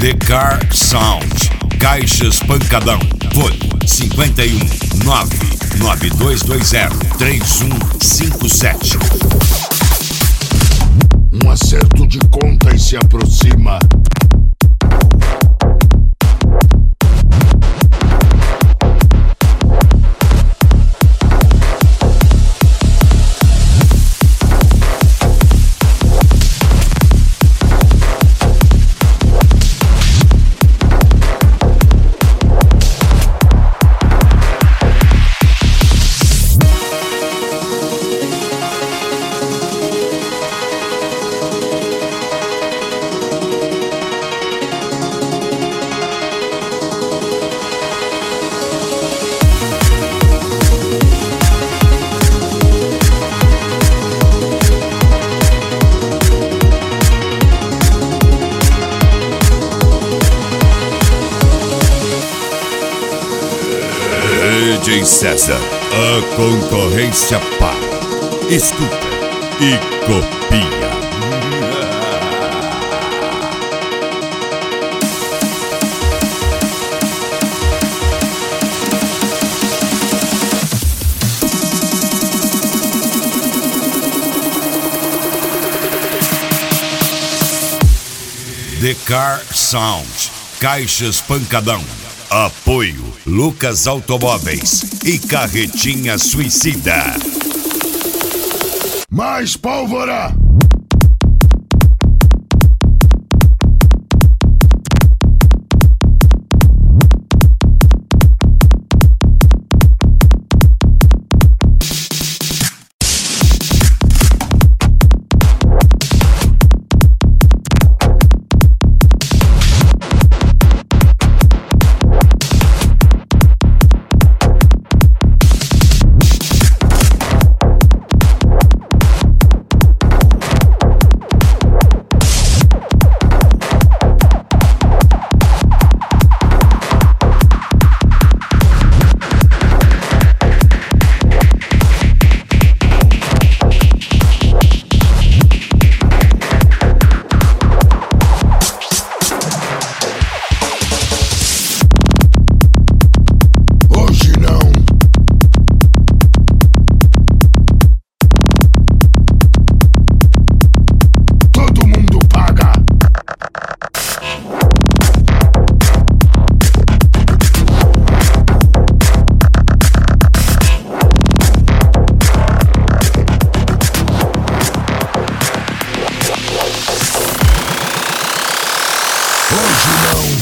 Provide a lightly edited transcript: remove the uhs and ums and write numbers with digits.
The Car Sound. Caixas Pancadão. Fone 51 99220 3157. Um acerto de contas se aproxima. DJ César, a concorrência para. Escuta e copia. The Car Sound. Caixas Pancadão. Apoio Lucas Automóveis e Carretinha Suicida. Mais pólvora!